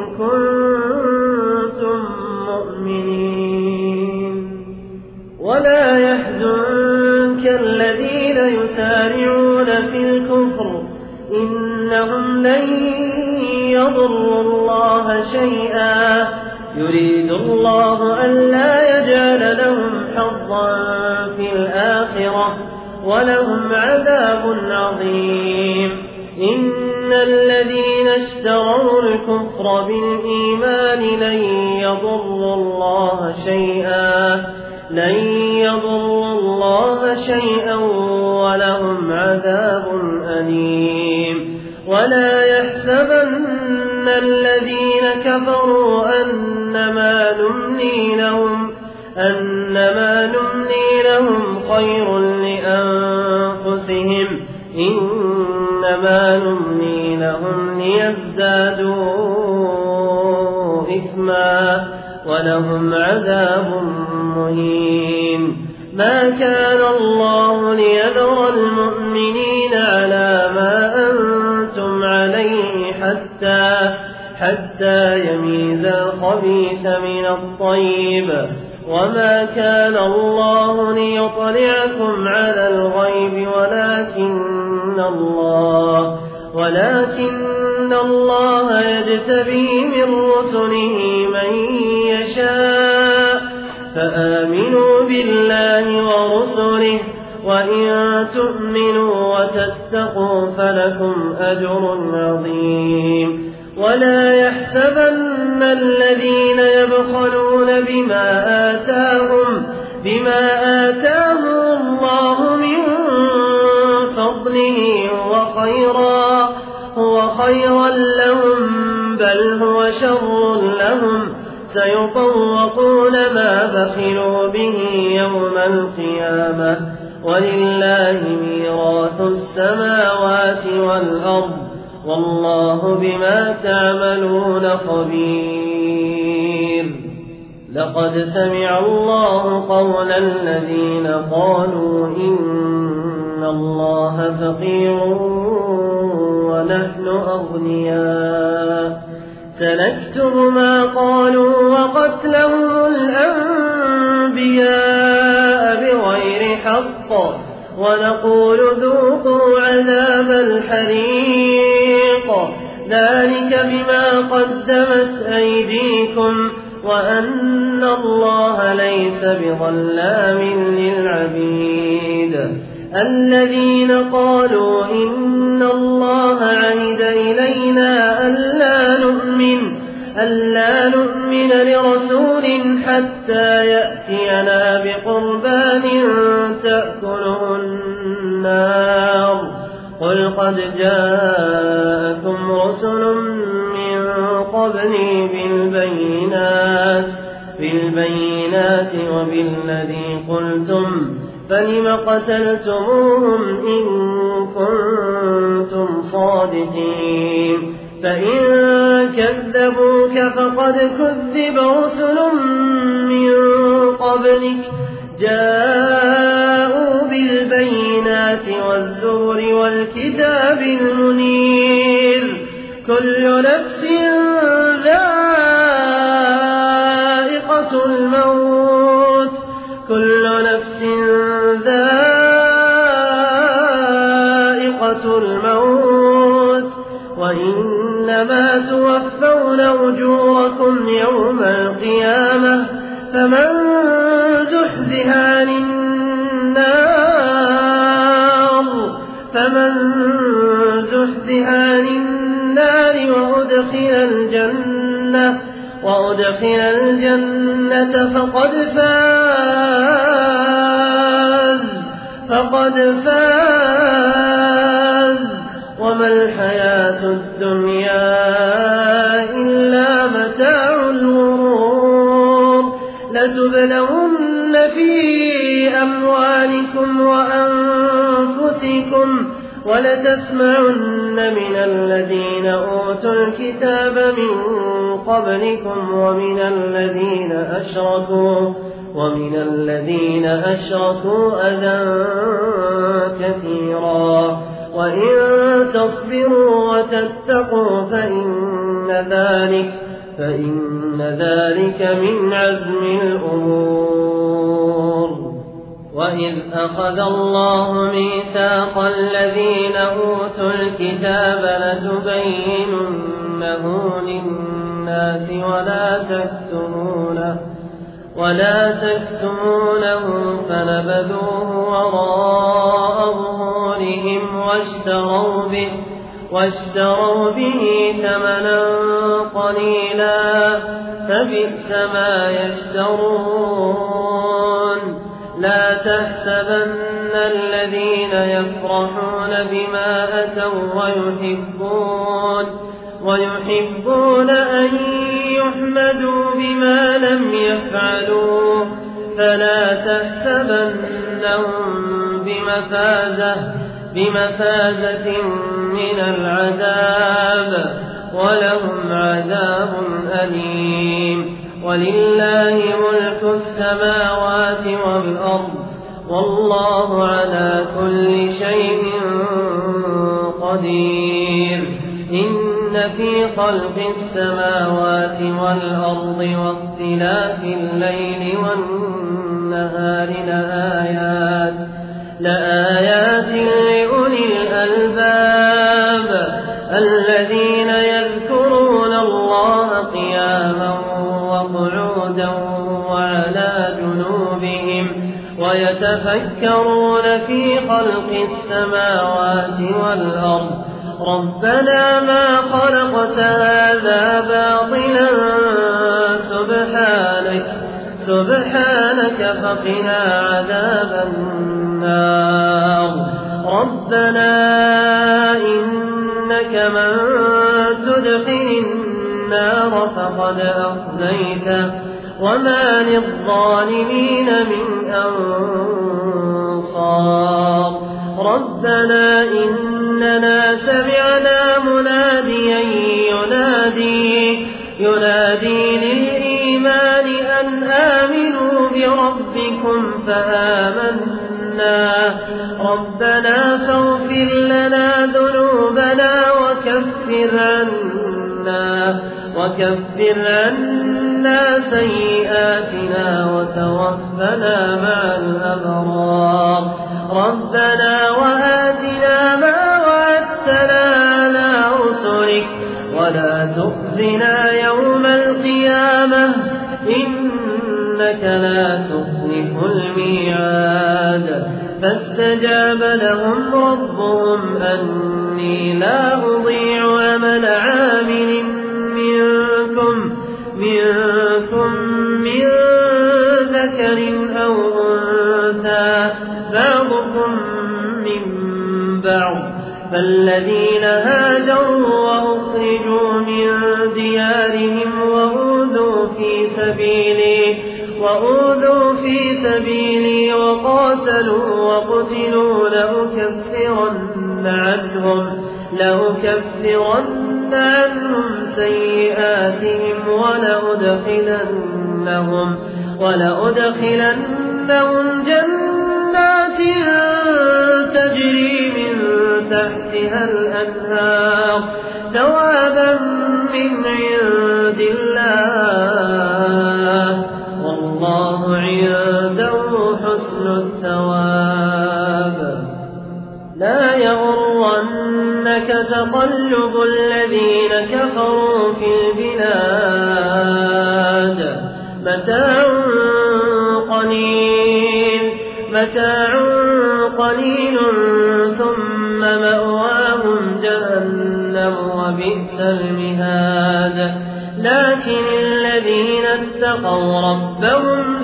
كنتم مؤمنين. ولا يحزنك الذين يسارعون في الكفر إنهم لن يضروا الله شيئا يريد الله ألا يجعل لهم حظا في الآخرة ولهم عذاب عظيم. إن الذين اشتروا الكفر بالإيمان لن يضروا الله شيئا ولهم عذاب أليم. ولا يحسبن الذين كفروا أنما نملي لهم خير لأنفسهم إنما نملي لهم ليزدادوا إثما ولهم عذاب مهين. ما كان الله ليذر المؤمنين على ما أنتم عليه حتى يميز الخبيث من الطيب وما كان الله ليطلعكم على الغيب ولكن الله يجتبي من رسله من يشاء فآمنوا بالله ورسله وإن تؤمنوا وتتقوا فلكم أجر عظيم. ولا يحسبن الذين يبخلون بما آتاهم الله من فضله هو خيرا لهم بل هو شر لهم سيطوقون ما بخلوا به يوم القيامة ولله ميراث السماوات والأرض والله بما تعملون خبير. لقد سمع الله قول الذين قالوا إن الله فقير ونحن أغنياء سنكتب ما قالوا وقتلهم الأنبياء بغير حق ونقول ذوقوا عذاب الحريق ذلك بما قدمت أيديكم وأن الله ليس بظلام للعبيد. الذين قالوا إن الله عهد إلينا ألا نؤمن لرسول حتى يأتينا بقربان تأكله النار قل قد جاءكم رسل من قبلي بالبينات وبالذي قلتم فلم قتلتموهم إن كنتم صادقين. فإن كذبوك فقد كذب رسل من قبلك جاءوا بالبينات والزبر والكتاب المنير كل نفس ذائقة الموت وإنما توفون أجوركم يوم القيامة فمن زحزح عن النار وأدخل الجنة وأدخل الجنة فقد فاز وما الحياة الدنيا إلا متاع الغرور لتبلون في أموالكم وأنفسكم ولتسمعن من الذين أوتوا الكتاب من قبلكم ومن الذين أشركوا أذى كثيرا وإن تصبروا وتتقوا فإن ذلك من عزم الأمور وإذ أخذ الله ميثاق الذين أوتوا الكتاب لتبيننه للناس ولا تكتمونه فنبذوه وراء ظهورهم واشتروا به ثمنا قليلا فبئس ما يشترون لا تحسبن الذين يفرحون بما أتوا ويحبون أن يحمدوا بما لم يفعلوا فلا تحسبنهم بمفازة من العذاب ولهم عذاب أليم ولله ملك السماوات والأرض والله على كل شيء قدير إن في خلق السماوات والأرض واختلاف الليل والنهار لآيات لأولي الألباب الذين يذكرون الله قياما وقعودا وعلى جنوبهم ويتفكرون في خلق السماوات والأرض ربنا ما خلقت هذا باطلا سبحانك فقنا عذاب النار ربنا إنك من تدخل النار فقد أخزيته وما للظالمين من أنصار ربنا إننا سمعنا مناديا ينادي للإيمان أن آمنوا بربكم فآمنا ربنا فاغفر لنا ذنوبنا وكفر عنا سيئاتنا وتوفنا مع الأبرار ربنا وآتنا ما وعدتنا على رسلك ولا تخزنا يوم القيامة إنك لا تخلف الميعاد فاستجاب لهم ربهم أني لا أضيع عمل عامل منكم من ذكر أو أنثى بعضكم من بعض فالذين هاجروا وأخرجوا من ديارهم وأوذوا في سبيلي وقاتلوا وقتلوا لأكفرن عنهم سيئاتهم ولأدخلنهم جنات تجري من تحتها الأنهار ثوابا من عند الله والله عنده حسن الثواب لا يغرنك تقلب الذين كفروا في البلاد متاع قليل ثم مأواهم جهنم وبئس المهاد لكن اتقوا ربهم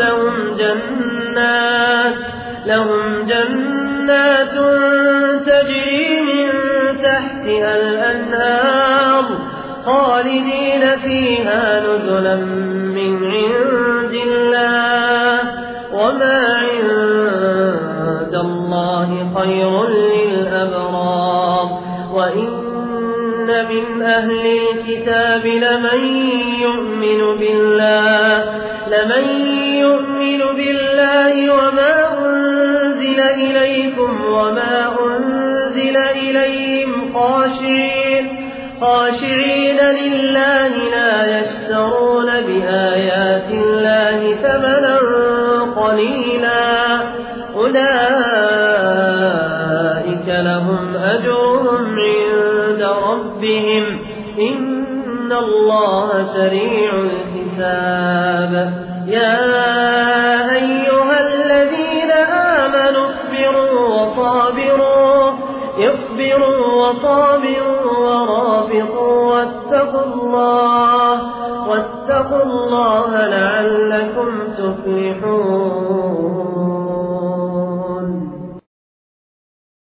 لهم جنات تجري من تحتها الأنهار خالدين فيها نزلا من عند الله وما عند الله خير للأبرار. وإن من أهل الكتاب لمن يؤمن بالله وما أنزل إليكم وما أنزل إليهم خاشعين لله لا يشترون بآيات الله ثمنا قليلا أولئك لهم أجرهم عند ربهم إن الله سريع الحساب. يا أيها الذين آمنوا اصبروا وصابروا ورابطوا واتقوا الله لعلكم تفلحون.